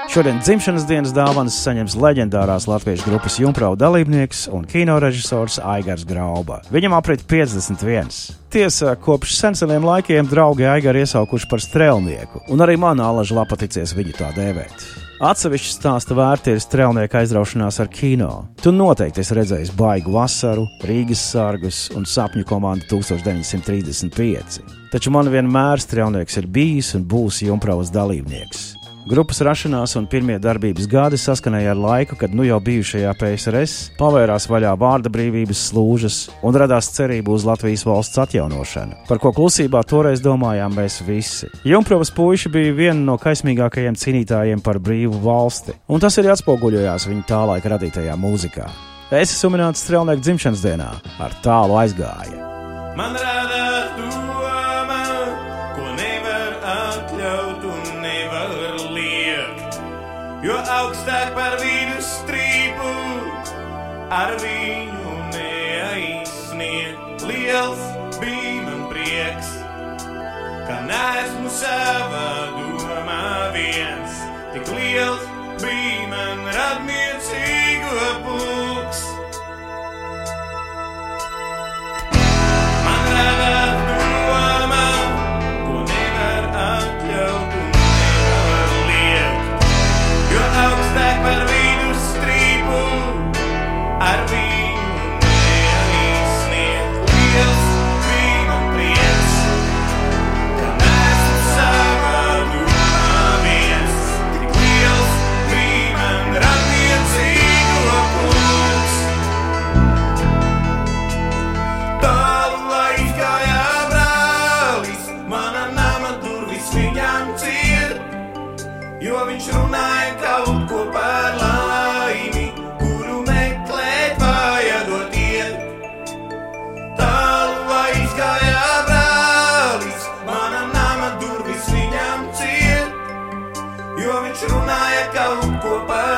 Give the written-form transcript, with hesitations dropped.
Šodien dzimšanas dienas dāvanas saņems leģendārās latviešu grupas Jumprau dalībnieks un kinorežisors Aigars Grauba. Viņam aprit 51. Tiesa, kopš senseniem laikiem draugi Aigaru iesaukuši par strēlnieku, un arī man alaži lapaticies viņu tā dēvēt. Atsevišķi stāsta vērti ir strēlnieka aizraušanās ar kino. Tu noteikti esi redzējis Baigu vasaru, Rīgas sargus un Sapņu komandu 1935. Taču man vienmēr strēlnieks ir bijis un būs Jumpravas dalībnieks. Grupas rašanās un pirmie darbības gadi saskanēja ar laiku, kad nu jau bijušajā PSRS pavērās vaļā vārda brīvības slūžas un radās cerība uz Latvijas valsts atjaunošanu, par ko klusībā toreiz domājām mēs visi. Jumpravas puiši bija viena no kaismīgākajiem cīnītājiem par brīvu valsti, un tas arī atspoguļojās viņu tā laika radītajā mūzikā. Es esmu minēts strēlnieku dzimšanas dienā ar Tālu aizgāja. Man radās doma, ko nevar atļaut un nevar liekt, jo augstāk par vidusstrīpu ar viņu neaizsniegt. Liels bija man prieks, ka neesmu savā domā viens, tik liels bija man radniecīgo pulks. Man radās doma, ko nevar atļaut un nevar liekt, jo augstāk par vidusstrīpu ar viņu neaizsniegt. Liels bija man prieks, ka neesmu savā domā viens, tik liels bija man radniecīgo pulks. Tālu aizgāja brālis, mana nama durvis viņam ciet, jo viņš runāja kaut ko par laimi, kuru meklēt vajadot iet. Tālu aizgāja brālis, mana nama durvis viņam ciet, jo viņš runāja kaut ko par